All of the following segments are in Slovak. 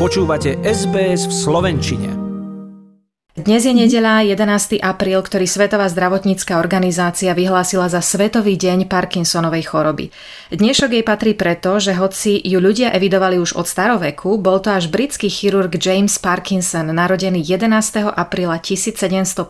Počúvate SBS v slovenčine. Dnes je nedeľa 11. apríl, ktorý Svetová zdravotnícka organizácia vyhlásila za Svetový deň Parkinsonovej choroby. Dnešok jej patrí preto, že hoci ju ľudia evidovali už od staroveku, bol to až britský chirurg James Parkinson, narodený 11. apríla 1755,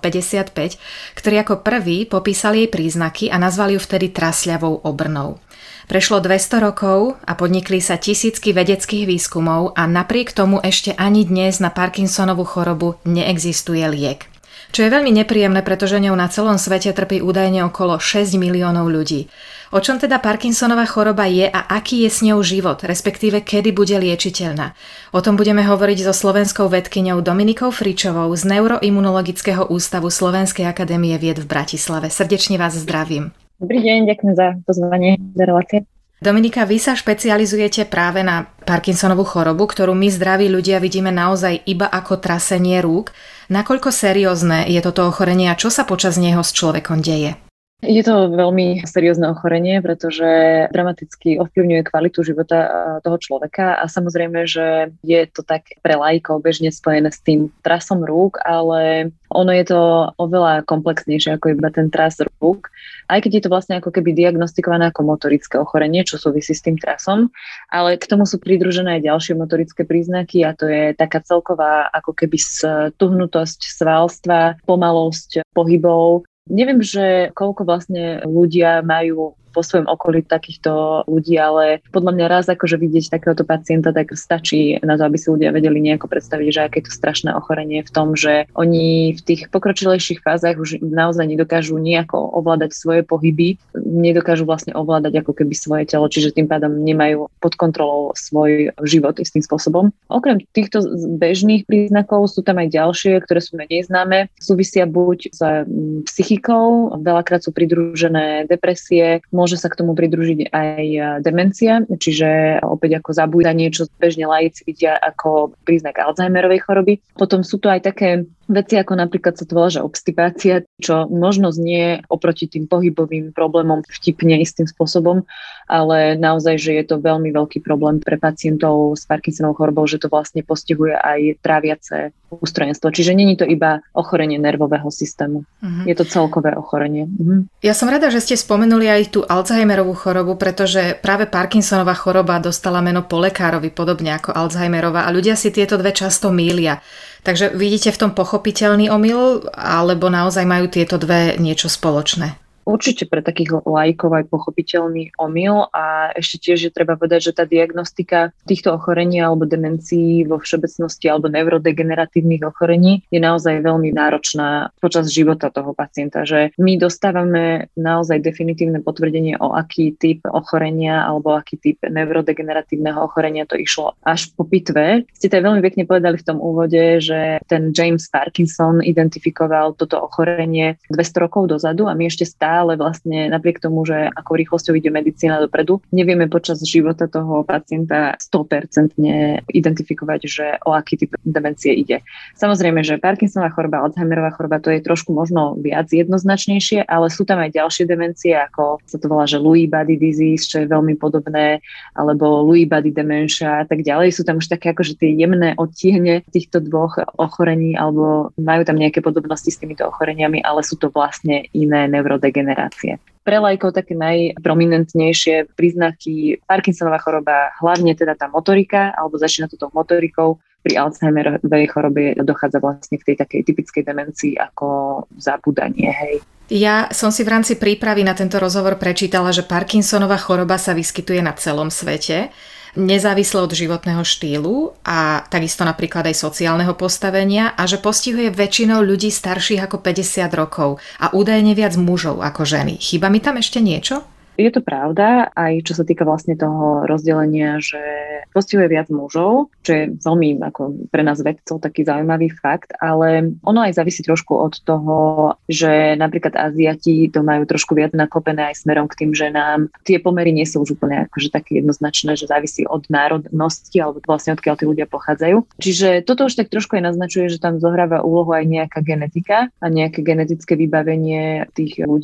ktorý ako prvý popísal jej príznaky a nazval ju vtedy trasľavou obrnou. Prešlo 200 rokov a podnikli sa tisícky vedeckých výskumov a napriek tomu ešte ani dnes na Parkinsonovú chorobu neexistuje liek. Čo je veľmi nepríjemné, pretože ňou na celom svete trpí údajne okolo 6 miliónov ľudí. O čom teda Parkinsonova choroba je a aký je s ňou život, respektíve kedy bude liečiteľná? O tom budeme hovoriť so slovenskou vedkyňou Dominikou Fričovou z Neuroimunologického ústavu Slovenskej akadémie vied v Bratislave. Srdečne vás zdravím. Dobrý deň, ďakujem za pozvanie do relácie. Dominika, vy sa špecializujete práve na Parkinsonovú chorobu, ktorú my zdraví ľudia vidíme naozaj iba ako trasenie rúk. Nakoľko seriózne je toto ochorenie a čo sa počas neho s človekom deje? Je to veľmi seriózne ochorenie, pretože dramaticky ovplyvňuje kvalitu života toho človeka a samozrejme, že je to tak pre laikov bežne spojené s tým trasom rúk, ale ono je to oveľa komplexnejšie ako iba ten tras rúk, aj keď je to vlastne ako keby diagnostikované ako motorické ochorenie, čo súvisí s tým trasom, ale k tomu sú pridružené aj ďalšie motorické príznaky a to je taká celková ako keby stuhnutosť svalstva, pomalosť pohybov. Neviem, že koľko vlastne ľudia majú vo svojom okolí takýchto ľudí, ale podľa mňa raz akože vidieť takéhoto pacienta, tak stačí na to, aby si ľudia vedeli nejako predstaviť, že aké je to strašné ochorenie v tom, že oni v tých pokročilejších fázach už naozaj nedokážu nejako ovládať svoje pohyby, nedokážu vlastne ovládať ako keby svoje telo, čiže tým pádom nemajú pod kontrolou svoj život istým spôsobom. Okrem týchto bežných príznakov sú tam aj ďalšie, ktoré sú menej známe, súvisia buď s psychikou, veľakrát sú pridružené depresie, môže sa k tomu pridružiť aj demencia, čiže opäť ako zabúdanie, čo bežne laici vidia ako príznak Alzheimerovej choroby. Potom sú to aj také veci, ako napríklad sa to volá, že obstipácia, čo možno znie oproti tým pohybovým problémom vtipne istým spôsobom, ale naozaj, že je to veľmi veľký problém pre pacientov s Parkinsonovou chorobou, že to vlastne postihuje aj tráviace ústrojenstvo. Čiže nie je to iba ochorenie nervového systému. Je to celkové ochorenie. Ja som rada, že ste spomenuli aj tú Alzheimerovú chorobu, pretože práve Parkinsonová choroba dostala meno po lekárovi, podobne ako Alzheimerová, a ľudia si tieto dve často mýlia. Takže vidíte v tom pochopiteľný omyl, alebo naozaj majú tieto dve niečo spoločné? Určite pre takých laikov aj pochopiteľný omyl a ešte tiež je treba povedať, že tá diagnostika týchto ochorení alebo demencií vo všeobecnosti alebo neurodegeneratívnych ochorení je naozaj veľmi náročná počas života toho pacienta, že my dostávame naozaj definitívne potvrdenie, o aký typ ochorenia alebo aký typ neurodegeneratívneho ochorenia to išlo až po pitve. Ste to veľmi pekne povedali v tom úvode, že ten James Parkinson identifikoval toto ochorenie 200 rokov dozadu a my ešte ale vlastne napriek tomu, že ako rýchlosťou ide medicína dopredu, nevieme počas života toho pacienta 100% identifikovať, že o aký typ demencie ide. Samozrejme, že Parkinsonová choroba, Alzheimerová choroba, to je trošku možno viac jednoznačnejšie, ale sú tam aj ďalšie demencie, ako sa to volá, že Lewy body disease, čo je veľmi podobné, alebo Lewy body dementia a tak ďalej. Sú tam už také akože tie jemné odtiene týchto dvoch ochorení, alebo majú tam nejaké podobnosti s týmito ochoreniami, ale sú to vlastne iné neurodegenerácie. Pre laikov také najprominentnejšie príznaky Parkinsonová choroba, hlavne teda tá motorika, alebo začína to tou motorikou. Pri Alzheimerovej chorobe dochádza vlastne k tej takej typickej demencii ako zabúdanie, hej. Ja som si v rámci prípravy na tento rozhovor prečítala, že Parkinsonová choroba sa vyskytuje na celom svete, nezávisle od životného štýlu a takisto napríklad aj sociálneho postavenia a že postihuje väčšinou ľudí starších ako 50 rokov a údajne viac mužov ako ženy. Chýba mi tam ešte niečo? Je to pravda, aj čo sa týka vlastne toho rozdelenia, že postihuje viac mužov, čo je veľmi ako pre nás vedcov taký zaujímavý fakt, ale ono aj závisí trošku od toho, že napríklad Aziati to majú trošku viac naklopené aj smerom k tým ženám. Tie pomery nie sú už úplne akože také jednoznačné, že závisí od národnosti alebo vlastne odkiaľ tí ľudia pochádzajú. Čiže toto už tak trošku aj naznačuje, že tam zohráva úlohu aj nejaká genetika a nejaké genetické vybavenie tých ľudí.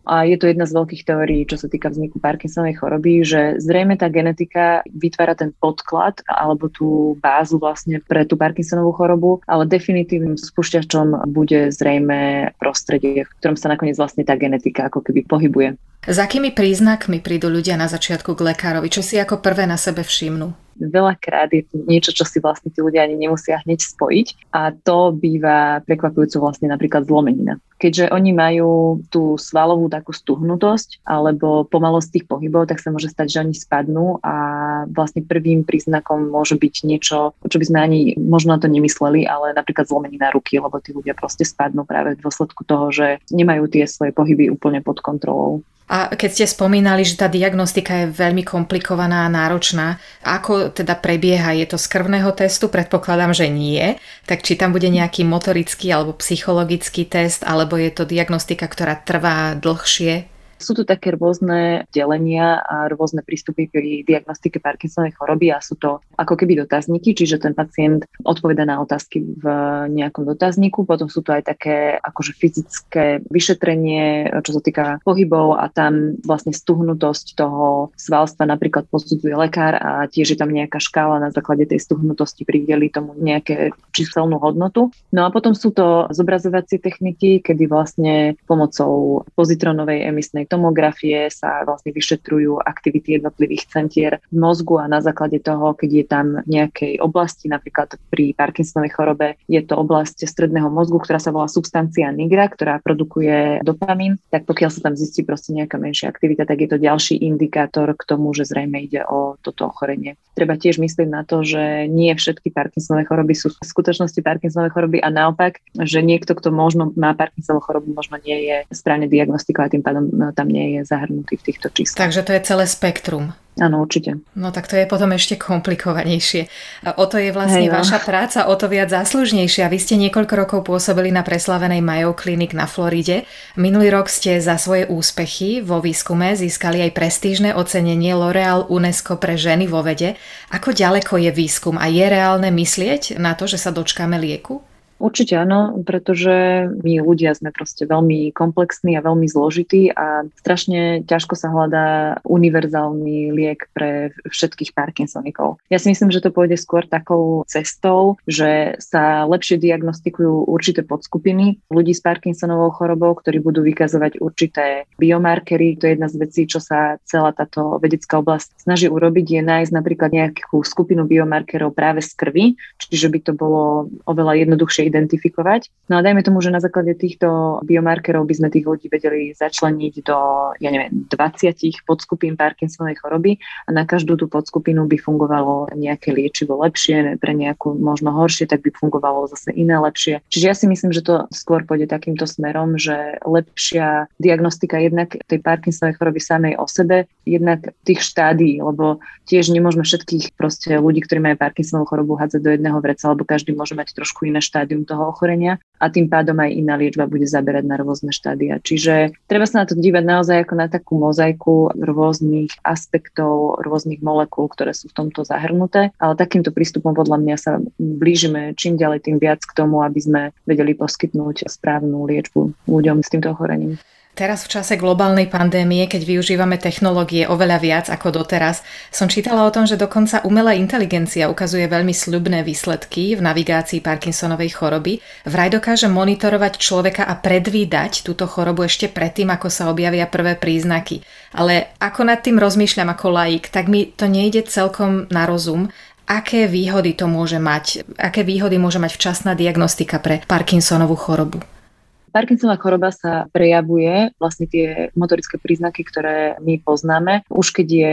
A je to jedna z veľkých teórií, čo sa týka vzniku Parkinsonovej choroby, že zrejme tá genetika vytvára ten podklad alebo tú bázu vlastne pre tú Parkinsonovú chorobu, ale definitívnym spúšťačom bude zrejme prostredie, v ktorom sa nakoniec vlastne tá genetika ako keby pohybuje. S akými príznakmi prídu ľudia na začiatku k lekárovi? Čo si ako prvé na sebe všimnú? Veľakrát je to niečo, čo si vlastne tí ľudia ani nemusia hneď spojiť a to býva prekvapujúco vlastne napríklad zlomenina. Keďže oni majú tú svalovú takú stuhnutosť alebo pomalosť tých pohybov, tak sa môže stať, že oni spadnú a vlastne prvým príznakom môže byť niečo, čo by sme ani možno na to nemysleli, ale napríklad zlomenina ruky, lebo tí ľudia proste spadnú práve v dôsledku toho, že nemajú tie svoje pohyby úplne pod kontrolou. A keď ste spomínali, že tá diagnostika je veľmi komplikovaná a náročná, ako teda prebieha? Je to z krvného testu? Predpokladám, že nie. Tak či tam bude nejaký motorický alebo psychologický test, alebo je to diagnostika, ktorá trvá dlhšie? Sú tu také rôzne delenia a rôzne prístupy pri diagnostike Parkinsonovej choroby a sú to ako keby dotazníky, čiže ten pacient odpovedá na otázky v nejakom dotazníku. Potom sú tu aj také akože fyzické vyšetrenie, čo sa týka pohybov a tam vlastne stuhnutosť toho svalstva napríklad posudzuje lekár a tiež je tam nejaká škála na základe tej stuhnutosti prideli tomu nejaké číselnú hodnotu. No a potom sú to zobrazovacie techniky, kedy vlastne pomocou pozitronovej emisnej tomografie sa vlastne vyšetrujú aktivity jednotlivých centier v mozgu a na základe toho, keď je tam v nejakej oblasti, napríklad pri Parkinsonovej chorobe, je to oblasť stredného mozgu, ktorá sa volá substancia nigra, ktorá produkuje dopamín, tak pokiaľ sa tam zistí proste nejaká menšia aktivita, tak je to ďalší indikátor k tomu, že zrejme ide o toto ochorenie. Treba tiež myslieť na to, že nie všetky Parkinsonové choroby sú v skutočnosti Parkinsonové choroby a naopak, že niekto, kto možno má Parkinsonovú chorobu, možno nie je správne diagnostikovaný, tým pádom tam nie je zahrnutý v týchto číslach. Takže to je celé spektrum. Áno, určite. No tak to je potom ešte komplikovanejšie. O to je vlastne vaša práca, o to viac záslužnejšia. Vy ste niekoľko rokov pôsobili na preslavenej Mayo Clinic na Floride. Minulý rok ste za svoje úspechy vo výskume získali aj prestížne ocenenie L'Oréal UNESCO pre ženy vo vede. Ako ďaleko je výskum a je reálne myslieť na to, že sa dočkáme lieku? Určite áno, pretože my ľudia sme proste veľmi komplexní a veľmi zložití a strašne ťažko sa hľadá univerzálny liek pre všetkých Parkinsonikov. Ja si myslím, že to pôjde skôr takou cestou, že sa lepšie diagnostikujú určité podskupiny ľudí s Parkinsonovou chorobou, ktorí budú vykazovať určité biomarkery. To je jedna z vecí, čo sa celá táto vedecká oblasť snaží urobiť, je nájsť napríklad nejakú skupinu biomarkerov práve z krvi, čiže by to bolo oveľa jednoduchšie identifikovať. No a dajme tomu, že na základe týchto biomarkerov by sme tých ľudí vedeli začleniť do, 20 podskupín Parkinsonovej choroby a na každú tú podskupinu by fungovalo nejaké liečivo lepšie, pre nejakú možno horšie, tak by fungovalo zase iné lepšie. Čiže ja si myslím, že to skôr pôjde takýmto smerom, že lepšia diagnostika jednak tej Parkinsonovej choroby samej o sebe, jednak tých štádií, lebo tiež nemôžeme všetkých proste ľudí, ktorí majú Parkinsonovú chorobu, hádzať do jedného vreca, lebo každý môže mať trošku iné štádium toho ochorenia a tým pádom aj iná liečba bude zaberať na rôzne štádia. Čiže treba sa na to dívať naozaj ako na takú mozaiku rôznych aspektov, rôznych molekúl, ktoré sú v tomto zahrnuté, ale takýmto prístupom podľa mňa sa blížime čím ďalej tým viac k tomu, aby sme vedeli poskytnúť správnu liečbu ľuďom s týmto ochorením. Teraz v čase globálnej pandémie, keď využívame technológie oveľa viac ako doteraz, som čítala o tom, že dokonca umelá inteligencia ukazuje veľmi sľubné výsledky v navigácii Parkinsonovej choroby. Vraj dokáže monitorovať človeka a predvídať túto chorobu ešte predtým, ako sa objavia prvé príznaky. Ale ako nad tým rozmýšľam ako laik, tak mi to nejde celkom na rozum. Aké výhody to môže mať? Aké výhody môže mať včasná diagnostika pre Parkinsonovú chorobu? Parkinsonová choroba sa prejavuje, vlastne tie motorické príznaky, ktoré my poznáme, už keď je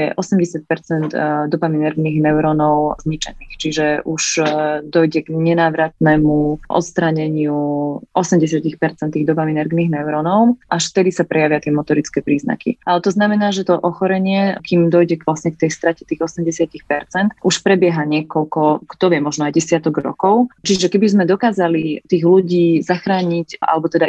80% dopaminergných neurónov zničených. Čiže už dojde k nenávratnému odstráneniu 80% tých dopaminergných neurónov, až vtedy sa prejavia tie motorické príznaky. Ale to znamená, že to ochorenie, kým dojde vlastne k tej strate tých 80%, už prebieha niekoľko, kto vie, možno aj desiatok rokov. Čiže keby sme dokázali tých ľudí zachrániť, alebo teda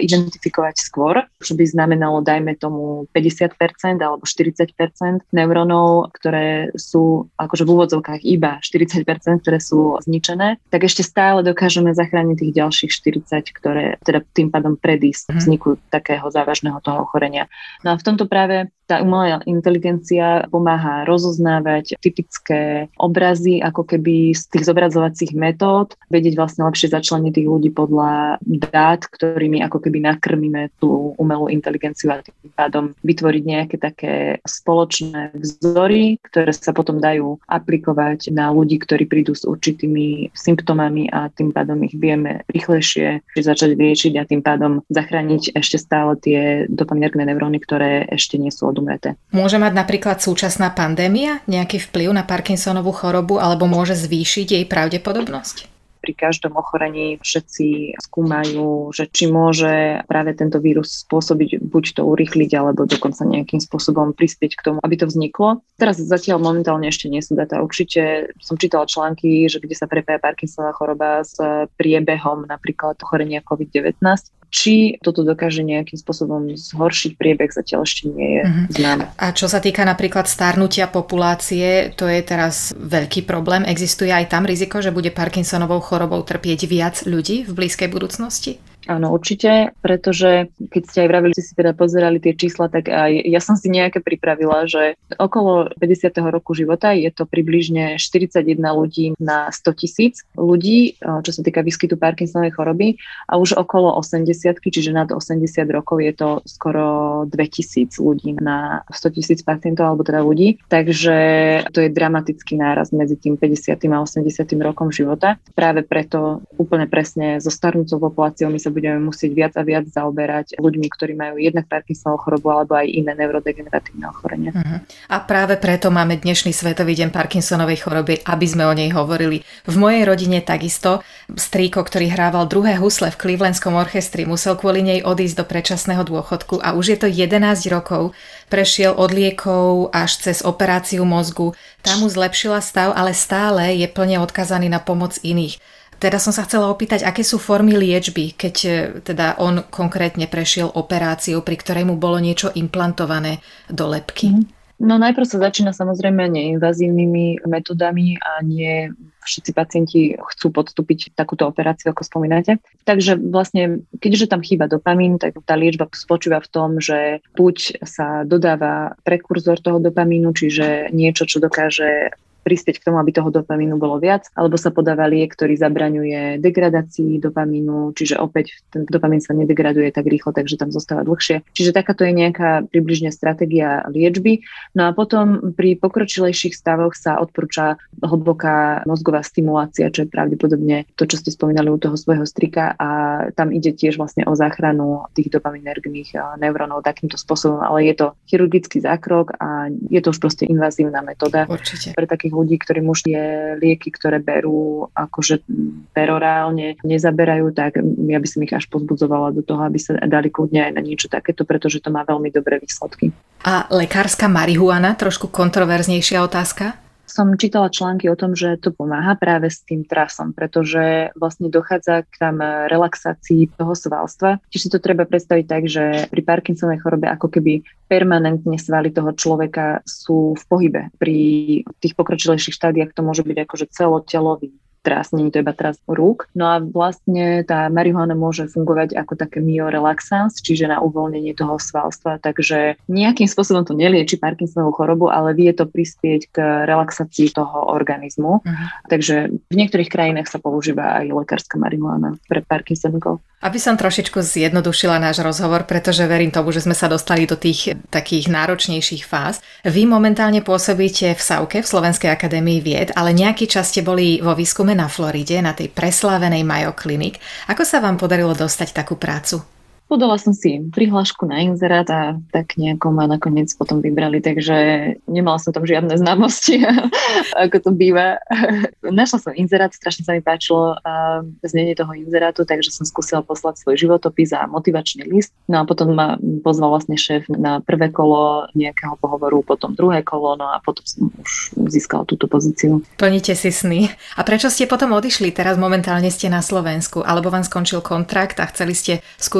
identifikovať skôr, čo by znamenalo, dajme tomu 50% alebo 40% neurónov, ktoré sú akože v úvodzovkách iba 40%, ktoré sú zničené, tak ešte stále dokážeme zachrániť tých ďalších 40, ktoré teda tým pádom predísť vzniku takého závažného toho ochorenia. No a v tomto práve tá umelá inteligencia pomáha rozoznávať typické obrazy, ako keby z tých zobrazovacích metód, vedieť vlastne lepšie začleniť tých ľudí podľa dát, ktorými ako keby nakrmíme tú umelú inteligenciu a tým pádom vytvoriť nejaké také spoločné vzory, ktoré sa potom dajú aplikovať na ľudí, ktorí prídu s určitými symptómami a tým pádom ich vieme rýchlejšie začať liečiť a tým pádom zachrániť ešte stále tie dopaminergné neuróny, ktoré ešte nie sú odumreté. Môže mať napríklad súčasná pandémia nejaký vplyv na Parkinsonovú chorobu alebo môže zvýšiť jej pravdepodobnosť? Pri každom ochorení všetci skúmajú, že či môže práve tento vírus spôsobiť, buď to urýchliť, alebo dokonca nejakým spôsobom prispieť k tomu, aby to vzniklo. Teraz zatiaľ momentálne ešte nie sú dáta. Určite som čítala články, že kde sa prepája Parkinsonová choroba s priebehom napríklad ochorenia COVID-19. Či toto dokáže nejakým spôsobom zhoršiť priebeh, zatiaľ ešte nie je známe. A čo sa týka napríklad starnutia populácie, to je teraz veľký problém. Existuje aj tam riziko, že bude Parkinsonovou chorobou trpieť viac ľudí v blízkej budúcnosti? Áno, určite, pretože keď ste aj vravili, si teda pozerali tie čísla, tak aj ja som si nejaké pripravila, že okolo 50. roku života je to približne 41 ľudí na 100 000 ľudí, čo sa týka výskytu Parkinsonovej choroby a už okolo 80, čiže nad 80 rokov je to skoro 2000 ľudí na 100 000 pacientov alebo teda ľudí, takže to je dramatický náraz medzi tým 50. a 80. rokom života. Práve preto úplne presne so starnúcou populáciou my sa budeme musieť viac a viac zaoberať ľuďmi, ktorí majú jednak Parkinsonovú chorobu alebo aj iné neurodegeneratívne ochorenia. A práve preto máme dnešný Svetový deň Parkinsonovej choroby, aby sme o nej hovorili. V mojej rodine takisto strýko, ktorý hrával druhé husle v Clevelandskom orchestri, musel kvôli nej odísť do predčasného dôchodku a už je to 11 rokov. Prešiel od liekov až cez operáciu mozgu. Tá mu zlepšila stav, ale stále je plne odkazaný na pomoc iných. Teda som sa chcela opýtať, aké sú formy liečby, keď teda on konkrétne prešiel operáciu, pri ktorej mu bolo niečo implantované do lebky? No najprv sa začína samozrejme neinvazívnymi metodami a nie všetci pacienti chcú podstúpiť takúto operáciu, ako spomínate. Takže vlastne, keďže tam chýba dopamín, tak tá liečba spočíva v tom, že buď sa dodáva prekurzor toho dopamínu, čiže niečo, čo dokáže prispieť k tomu, aby toho dopamínu bolo viac, alebo sa podáva liek, ktorý zabraňuje degradácii dopamínu, čiže opäť ten dopamín sa nedegraduje tak rýchlo, takže tam zostáva dlhšie. Čiže takáto je nejaká približne stratégia liečby. No a potom pri pokročilejších stavoch sa odporúča hlboká mozgová stimulácia, čo je pravdepodobne to, čo ste spomínali u toho svojho strika a tam ide tiež vlastne o záchranu tých dopaminergných neurónov takýmto spôsobom, ale je to chirurgický zákrok a je to už proste invazívna metóda. Určite. Pre takých ľudí, ktorým už tie lieky, ktoré berú akože perorálne nezaberajú, tak ja by som ich až pozbudzovala do toho, aby sa dali kľudne aj na niečo takéto, pretože to má veľmi dobré výsledky. A lekárska marihuana, trošku kontroverznejšia otázka? Som čítala články o tom, že to pomáha práve s tým trasom, pretože vlastne dochádza k tam relaxácii toho svalstva. Čiže si to treba predstaviť tak, že pri Parkinsonovej chorobe ako keby permanentne svaly toho človeka sú v pohybe. Pri tých pokročilejších štádiách to môže byť akože celotelový tras, nie je to iba tras rúk. No a vlastne tá marihuana môže fungovať ako také myorelaxans, čiže na uvoľnenie toho svalstva, takže nejakým spôsobom to nelieči Parkinsonovú chorobu, ale vie to prispieť k relaxácii toho organizmu. Takže v niektorých krajinách sa používa aj lekárska marihuana pre Parkinsonikov. Aby som trošičku zjednodušila náš rozhovor, pretože verím tomu, že sme sa dostali do tých takých náročnejších fáz. Vy momentálne pôsobíte v SAUKE, v Slovenskej akadémii vied, ale nejaký čas ste boli vo výskume na Floride, na tej preslávenej Mayo Clinic. Ako sa vám podarilo dostať takú prácu? Podala som si prihlášku na inzerát a tak nejako ma nakoniec potom vybrali, takže nemala som tam žiadne známosti, ako to býva. Našla som inzerát, strašne sa mi páčilo znenie toho inzerátu, takže som skúsila poslať svoj životopis a motivačný list. No a potom ma pozval vlastne šéf na prvé kolo nejakého pohovoru, potom druhé kolo, no a potom som už získala túto pozíciu. Plníte si sny. A prečo ste potom odišli? Teraz momentálne ste na Slovensku, alebo vám skončil kontrakt a chceli ste skúsiť pôsobiť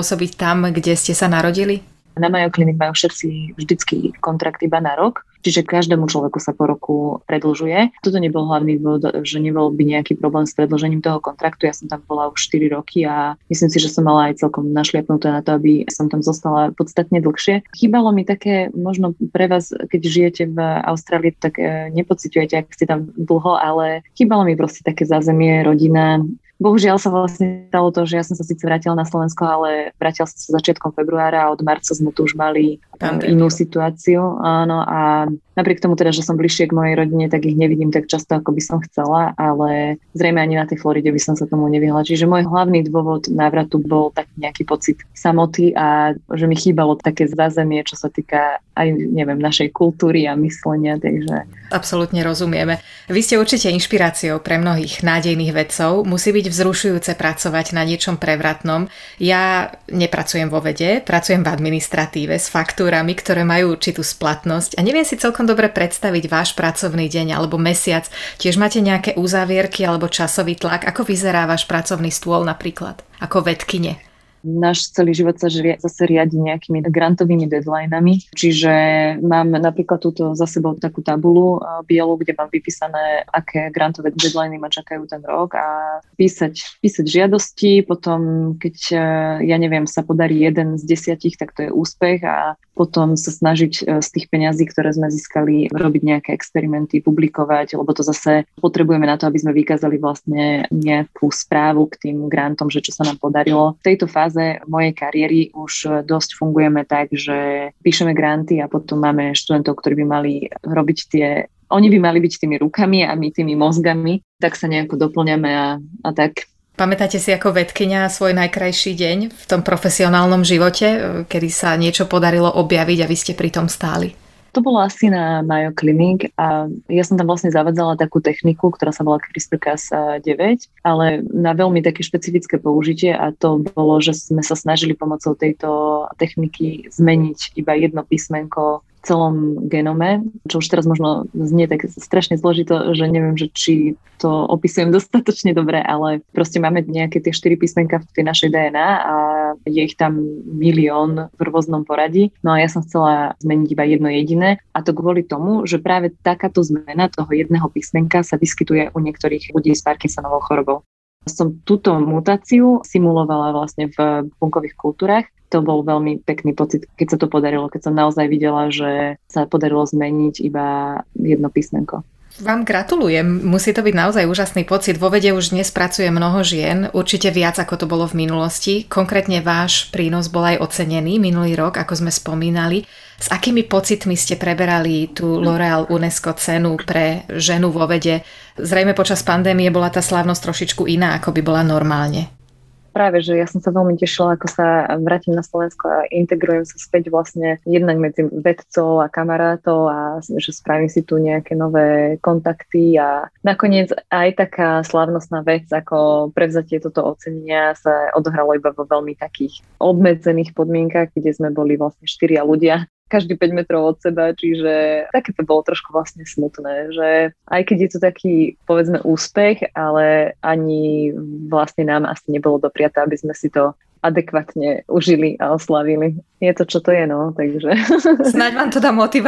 pôsobiť tam, kde ste sa narodili? Na Mayo Clinic majú všetci vždycky kontrakt iba na rok, čiže každému človeku sa po roku predĺžuje. Toto nebol hlavný dôvod, že nebol by nejaký problém s predĺžením toho kontraktu. Ja som tam bola už 4 roky a myslím si, že som mala aj celkom našliapnuté na to, aby som tam zostala podstatne dlhšie. Chýbalo mi také, možno pre vás, keď žijete v Austrálii, tak nepociťujete, ak ste tam dlho, ale chýbalo mi proste také zázemie, rodina. Bohužiaľ sa vlastne stalo to, že ja som sa síce vrátila na Slovensko, ale vrátila som sa začiatkom februára a od marca sme tu už mali inú situáciu. Áno, a napriek tomu teda, že som bližšie k mojej rodine, tak ich nevidím tak často, ako by som chcela, ale zrejme ani na tej Floride by som sa tomu nevyhla. Čiže môj hlavný dôvod návratu bol taký nejaký pocit samoty a že mi chýbalo také zázemie, čo sa týka aj, neviem, našej kultúry a myslenia, takže... Absolútne rozumieme. Vy ste určite inšpiráciou pre mnohých nádejných vedcov. Musí byť vzrušujúce pracovať na niečom prevratnom. Ja nepracujem vo vede, pracujem v administratíve s faktúrami, ktoré majú určitú splatnosť a neviem si celkom dobre predstaviť váš pracovný deň alebo mesiac. Tiež máte nejaké uzávierky alebo časový tlak? Ako vyzerá váš pracovný stôl napríklad? Ako vedkyne? Náš celý život sa zase riadi nejakými grantovými deadlineami, čiže mám napríklad túto za sebou takú tabulu bielu, kde mám vypísané, aké grantové deadliny ma čakajú ten rok a písať žiadosti, potom keď, ja neviem, sa podarí 1 z 10, tak to je úspech a potom sa snažiť z tých peňazí, ktoré sme získali, robiť nejaké experimenty, publikovať, lebo to zase potrebujeme na to, aby sme vykázali vlastne nejakú správu k tým grantom, že čo sa nám podarilo. V tejto fáze mojej kariéry už dosť fungujeme tak, že píšeme granty a potom máme študentov, ktorí by mali robiť oni by mali byť tými rukami a my tými mozgami, tak sa nejako doplňame a tak. Pamätáte si ako vedkyňa svoj najkrajší deň v tom profesionálnom živote, kedy sa niečo podarilo objaviť a vy ste pri tom stáli? To bolo asi na Mayo Clinic a ja som tam vlastne zavadzala takú techniku, ktorá sa volá CRISPR-Cas9, ale na veľmi také špecifické použitie a to bolo, že sme sa snažili pomocou tejto techniky zmeniť iba jedno písmenko v celom genome, čo už teraz možno znie tak strašne zložito, že neviem, že či to opisujem dostatočne dobre, ale proste máme nejaké tie 4 písmenka v tej našej DNA a je ich tam 1 milión v rôznom poradí. No a ja som chcela zmeniť iba jedno jediné a to kvôli tomu, že práve takáto zmena toho jedného písmenka sa vyskytuje u niektorých ľudí s Parkinsonovou chorobou. Som túto mutáciu simulovala vlastne v bunkových kultúrach. To bol veľmi pekný pocit, keď sa to podarilo, keď som naozaj videla, že sa podarilo zmeniť iba jedno písmenko. Vám gratulujem, musí to byť naozaj úžasný pocit. Vo vede už dnes pracuje mnoho žien, určite viac ako to bolo v minulosti. Konkrétne váš prínos bol aj ocenený minulý rok, ako sme spomínali. S akými pocitmi ste preberali tú L'Oréal UNESCO cenu pre ženu vo vede? Zrejme počas pandémie bola tá slávnosť trošičku iná, ako by bola normálne. Práve, že ja som sa veľmi tešila, ako sa vrátim na Slovensko a integrujem sa späť vlastne jednak medzi vedcov a kamarátov a že spravím si tu nejaké nové kontakty a nakoniec aj taká slávnostná vec ako prevzatie toto ocenenia sa odohralo iba vo veľmi takých obmedzených podmienkach, kde sme boli vlastne 4 ľudia. Každý 5 metrov od seba, čiže také to bolo trošku vlastne smutné, že aj keď je to taký, povedzme, úspech, ale ani vlastne nám asi nebolo dopriaté, aby sme si to adekvátne užili a oslavili. Je to, čo to je, no, takže... Snáď vám to dá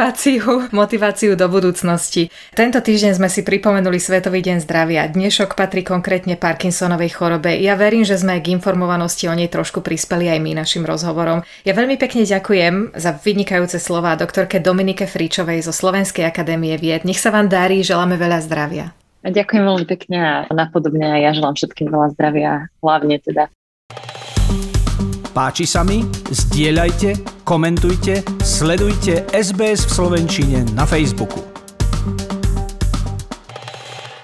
motiváciu do budúcnosti. Tento týždeň sme si pripomenuli Svetový deň zdravia. Dnešok patrí konkrétne Parkinsonovej chorobe. Ja verím, že sme k informovanosti o nej trošku prispeli aj my našim rozhovorom. Ja veľmi pekne ďakujem za vynikajúce slová doktorke Dominike Fríčovej zo Slovenskej akadémie vied. Nech sa vám darí, želáme veľa zdravia. A ďakujem veľmi pekne a napodobne ja želám všetkým veľa zdravia, hlavne teda. Páči sa mi? Zdieľajte, komentujte, sledujte SBS v slovenčine na Facebooku.